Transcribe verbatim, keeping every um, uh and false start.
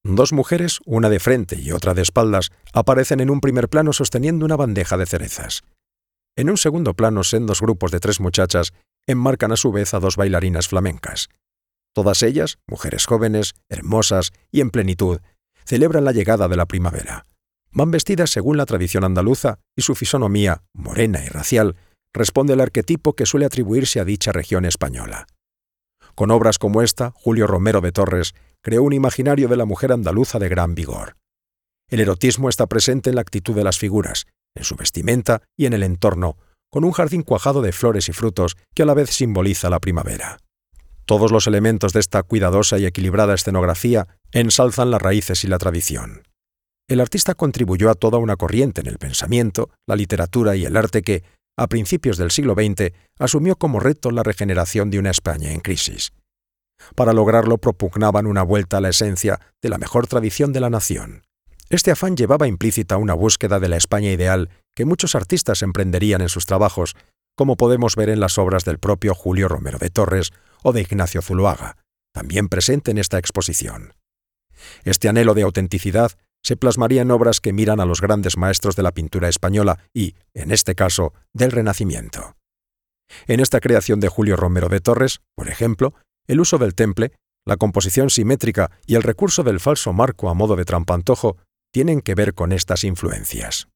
Dos mujeres, una de frente y otra de espaldas, aparecen en un primer plano sosteniendo una bandeja de cerezas. En un segundo plano, sendos grupos de tres muchachas enmarcan a su vez a dos bailarinas flamencas. Todas ellas, mujeres jóvenes, hermosas y en plenitud, celebran la llegada de la primavera. Van vestidas según la tradición andaluza y su fisonomía, morena y racial, responde al arquetipo que suele atribuirse a dicha región española. Con obras como esta, Julio Romero de Torres creó un imaginario de la mujer andaluza de gran vigor. El erotismo está presente en la actitud de las figuras, en su vestimenta y en el entorno, con un jardín cuajado de flores y frutos que a la vez simboliza la primavera. Todos los elementos de esta cuidadosa y equilibrada escenografía ensalzan las raíces y la tradición. El artista contribuyó a toda una corriente en el pensamiento, la literatura y el arte que, a principios del siglo veinte, asumió como reto la regeneración de una España en crisis. Para lograrlo propugnaban una vuelta a la esencia de la mejor tradición de la nación. Este afán llevaba implícita una búsqueda de la España ideal que muchos artistas emprenderían en sus trabajos, como podemos ver en las obras del propio Julio Romero de Torres o de Ignacio Zuloaga, también presente en esta exposición. Este anhelo de autenticidad se plasmaría en obras que miran a los grandes maestros de la pintura española y, en este caso, del Renacimiento. En esta creación de Julio Romero de Torres, por ejemplo, el uso del temple, la composición simétrica y el recurso del falso marco a modo de trampantojo tienen que ver con estas influencias.